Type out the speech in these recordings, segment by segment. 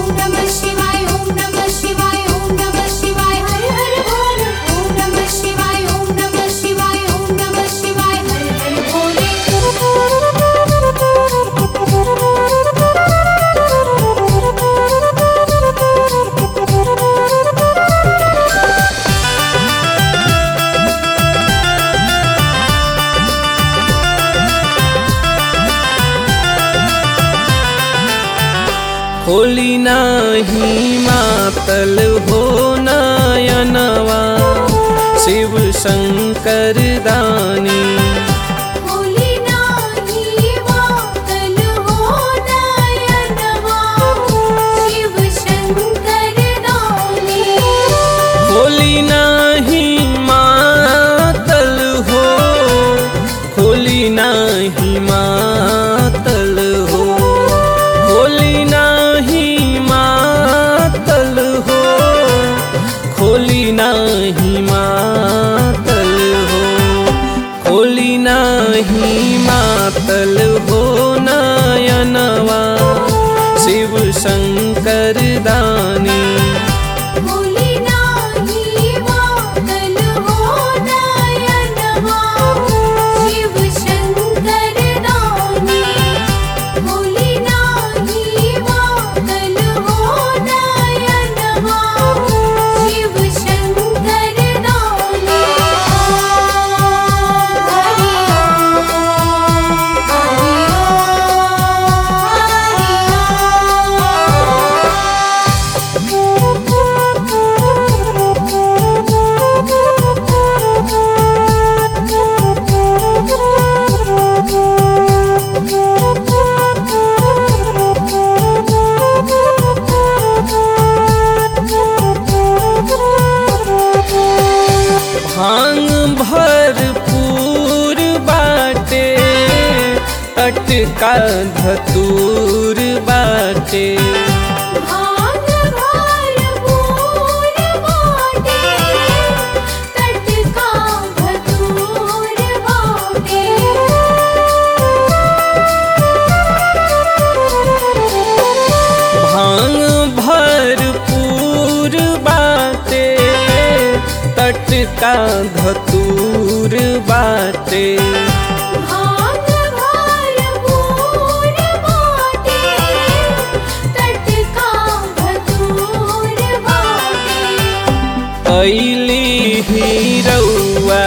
नमः शिवाय ओम नमः शिवाय ओम नमः शिवाय हर हर बोल ओम नमः शिवाय ओम नमः शिवाय ओम नमः शिवाय हर हर बोले। होली नाही मातल हो नयनवा शिव शंकर दानी। होली नाही मातल हो नयनवा शिव शंकर दानी। होली नाही मातल हो, होली नाही मातल हो, होली नाही मातल हो, होली नाही मातल हो, होली नाही मातल हो नयनवा शिव शंकर दानी। होली नाही मातल हो नयनवा शिव शंकर दानी। होली नाही मातल हो नयनवा शिव शंकर दानी। भांग भरपूर बाटे अटका धतूर बाटे। भांग भरपूर बाटे टटका धतूर बाटे। भांग भरपूर बाटे टटका धतूर बाटे। भांग भरपूर बाटे टटका धतूर बाटे। ऐली हिरौआ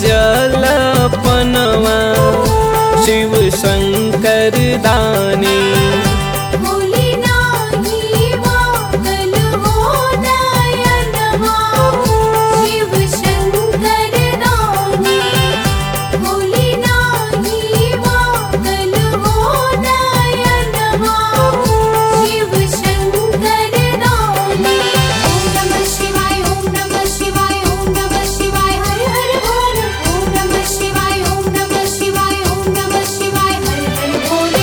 जलपनवा शिव शंकर दानी। होली नाही मातल हो नयनवा शिव शंकर दानी। होली नाही मातल हो नयनवा शिव शंकर दानी। ओम नमः शिवाय ओम नमः शिवाय ओम नमः शिवाय हर हर बोल ओम नमः शिवाय ओम नमः शिवाय ओम नमः शिवाय हर हर बोले।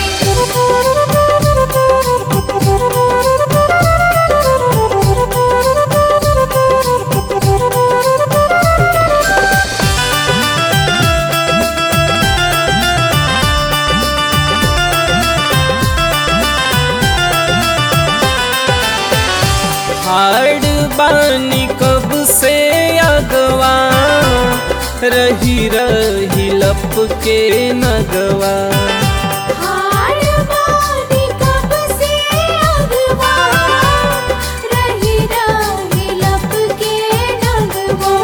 हाड़ बानी कब से अगवा रही रही लप के नगवा। हाड़ बानी कब से अगवा रही रही लप के नगवा।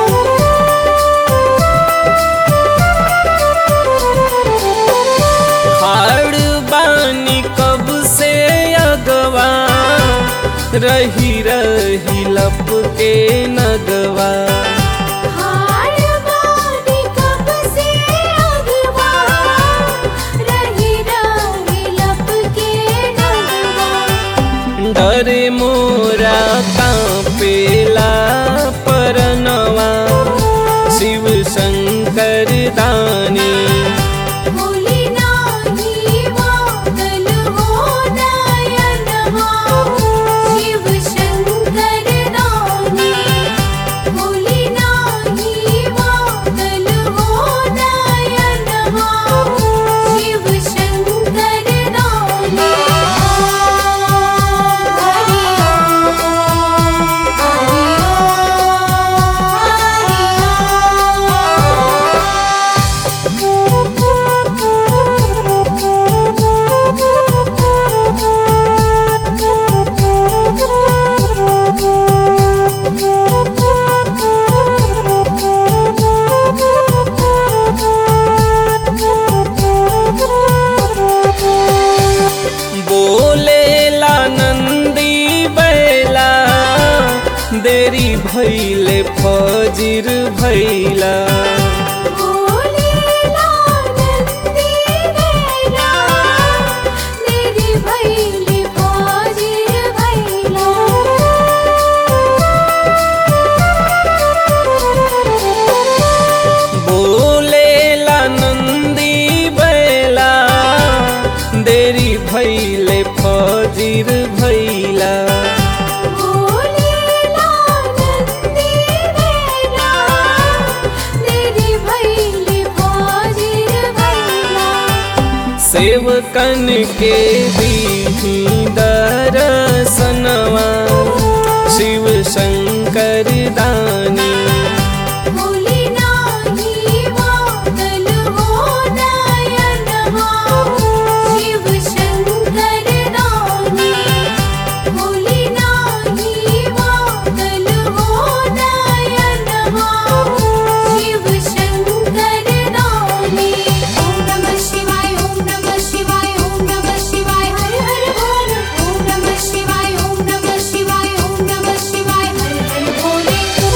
हाड़ बानी कब से अगवा रही रही लप के नगवा। हाड़ बानी कब से अगवा रही रही लप के नगवा। डरे मोरा कांपेला परनवा शिव शंकर दानी। होली नाही मातल हो नयनवा शिव शंकर दानी। होली नाही मातल हो नयनवा शिव शंकर दानी। भैले फजीर भैला बोलेला नंदी नैना तेरी भैली फजीर भैला बोलेला नंदी बैला देरी भैले फजीर भैला बोलेला नंदी नैना तेरी भैली फजीर भैला सेवकन के दीही दरसनवा शिव शंकर दानी भोली नाही वादल हो नयनवा शिव शंकर दानी भोली नाही वादल हो नयनवा शिव शंकर दानी ओम नमः शिवाय ओम नमः शिवाय ओम नमः शिवाय हर हर बोल ओम नमः शिवाय ओम नमः शिवाय ओम नमः शिवाय हर हर बोले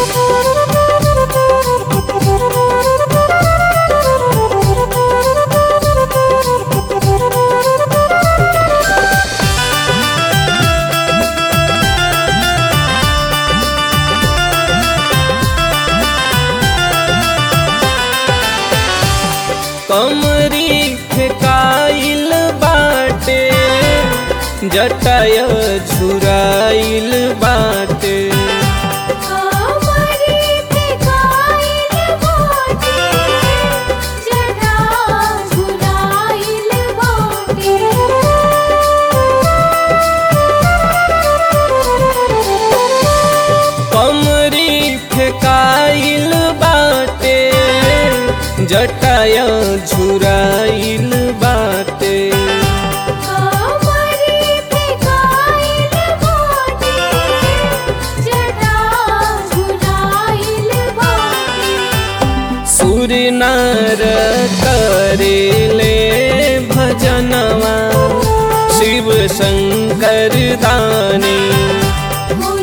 कमरी फेकाइल बाटे जटाय झुराइल बाटे कामरी फेकाइल बाटे जटा झुराइल बाटे कमरी फेकाइल बाटे जटाय झुराइल बाटे कामरी फेकाइल बाटे जटा झुराइल बाटे सूर्य नर करेले भजनवा शिव शंकर दानी भोली